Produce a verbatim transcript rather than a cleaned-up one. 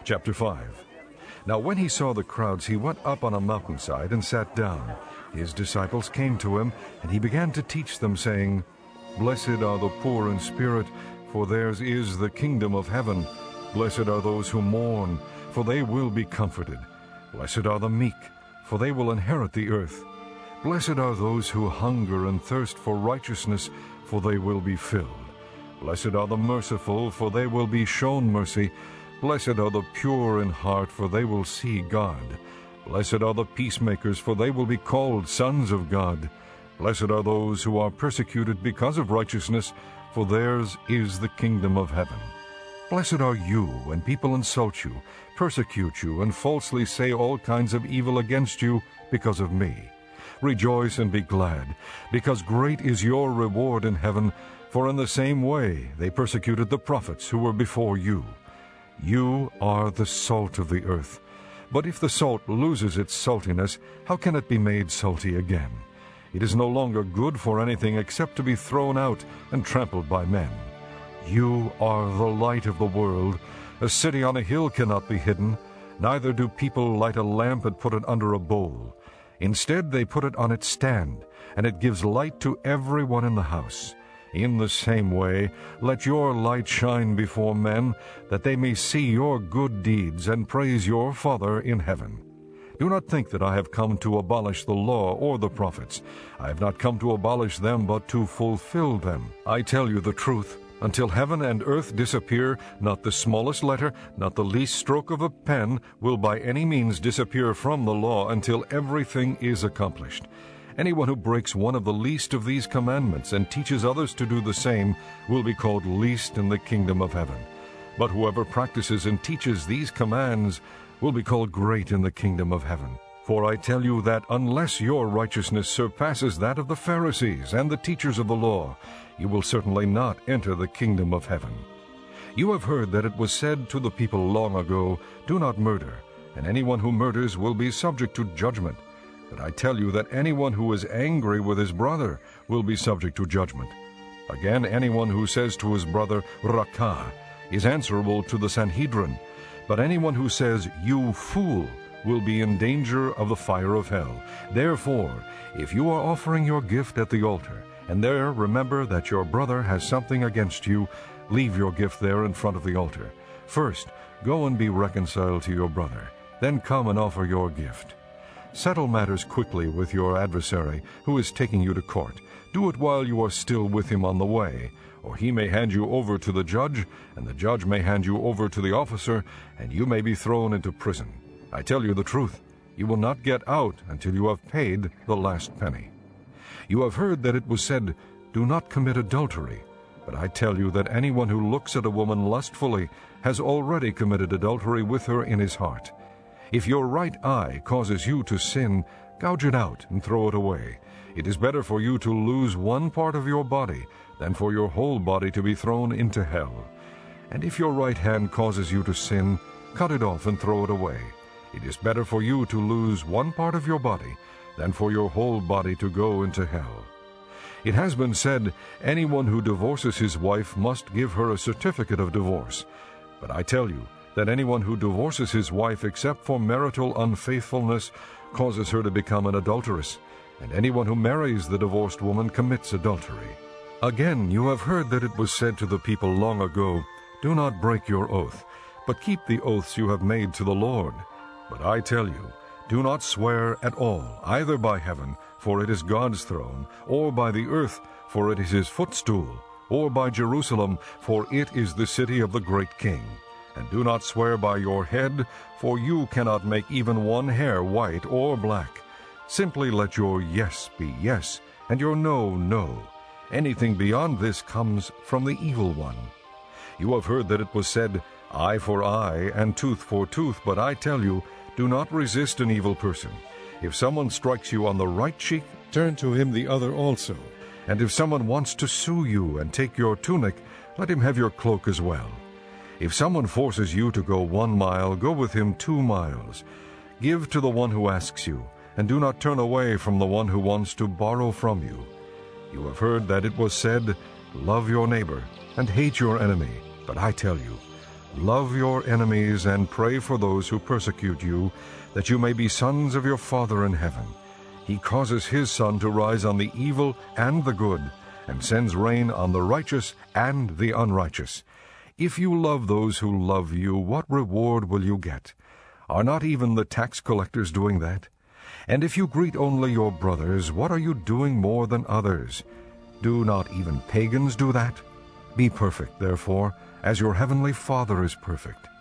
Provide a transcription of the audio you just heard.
Chapter five. Now when he saw the crowds, he went up on a mountainside and sat down. His disciples came to him, and he began to teach them, saying, Blessed are the poor in spirit, for theirs is the kingdom of heaven. Blessed are those who mourn, for they will be comforted. Blessed are the meek, for they will inherit the earth. Blessed are those who hunger and thirst for righteousness, for they will be filled. Blessed are the merciful, for they will be shown mercy. Blessed are the pure in heart, for they will see God. Blessed are the peacemakers, for they will be called sons of God. Blessed are those who are persecuted because of righteousness, for theirs is the kingdom of heaven. Blessed are you when people insult you, persecute you, and falsely say all kinds of evil against you because of me. Rejoice and be glad, because great is your reward in heaven, for in the same way they persecuted the prophets who were before you. You are the salt of the earth. But if the salt loses its saltiness, how can it be made salty again? It is no longer good for anything except to be thrown out and trampled by men. You are the light of the world. A city on a hill cannot be hidden, neither do people light a lamp and put it under a bowl. Instead they put it on its stand, and it gives light to everyone in the house. In the same way, let your light shine before men, that they may see your good deeds and praise your Father in heaven. Do not think that I have come to abolish the law or the prophets. I have not come to abolish them, but to fulfill them. I tell you the truth, until heaven and earth disappear, not the smallest letter, not the least stroke of a pen, will by any means disappear from the law until everything is accomplished. Anyone who breaks one of the least of these commandments and teaches others to do the same will be called least in the kingdom of heaven. But whoever practices and teaches these commands will be called great in the kingdom of heaven. For I tell you that unless your righteousness surpasses that of the Pharisees and the teachers of the law, you will certainly not enter the kingdom of heaven. You have heard that it was said to the people long ago, Do not murder, and anyone who murders will be subject to judgment. But I tell you that anyone who is angry with his brother will be subject to judgment. Again, anyone who says to his brother, Rakah, is answerable to the Sanhedrin. But anyone who says, You fool, will be in danger of the fire of hell. Therefore, if you are offering your gift at the altar, and there remember that your brother has something against you, leave your gift there in front of the altar. First, go and be reconciled to your brother. Then come and offer your gift. Settle matters quickly with your adversary who is taking you to court. Do it while you are still with him on the way, or he may hand you over to the judge, and the judge may hand you over to the officer, and you may be thrown into prison. I tell you the truth, you will not get out until you have paid the last penny. You have heard that it was said, Do not commit adultery. But I tell you that anyone who looks at a woman lustfully has already committed adultery with her in his heart. If your right eye causes you to sin, gouge it out and throw it away. It is better for you to lose one part of your body than for your whole body to be thrown into hell. And if your right hand causes you to sin, cut it off and throw it away. It is better for you to lose one part of your body than for your whole body to go into hell. It has been said, Anyone who divorces his wife must give her a certificate of divorce. But I tell you, that anyone who divorces his wife except for marital unfaithfulness causes her to become an adulteress, and anyone who marries the divorced woman commits adultery. Again, you have heard that it was said to the people long ago, Do not break your oath, but keep the oaths you have made to the Lord. But I tell you, do not swear at all, either by heaven, for it is God's throne, or by the earth, for it is his footstool, or by Jerusalem, for it is the city of the great King. And do not swear by your head, for you cannot make even one hair white or black. Simply let your yes be yes, and your no, no. Anything beyond this comes from the evil one. You have heard that it was said, Eye for eye and tooth for tooth, but I tell you, do not resist an evil person. If someone strikes you on the right cheek, turn to him the other also. And if someone wants to sue you and take your tunic, let him have your cloak as well. If someone forces you to go one mile, go with him two miles. Give to the one who asks you, and do not turn away from the one who wants to borrow from you. You have heard that it was said, Love your neighbor, and hate your enemy. But I tell you, Love your enemies and pray for those who persecute you, that you may be sons of your Father in heaven. He causes his sun to rise on the evil and the good, and sends rain on the righteous and the unrighteous. If you love those who love you, what reward will you get? Are not even the tax collectors doing that? And if you greet only your brothers, what are you doing more than others? Do not even pagans do that? Be perfect, therefore, as your heavenly Father is perfect.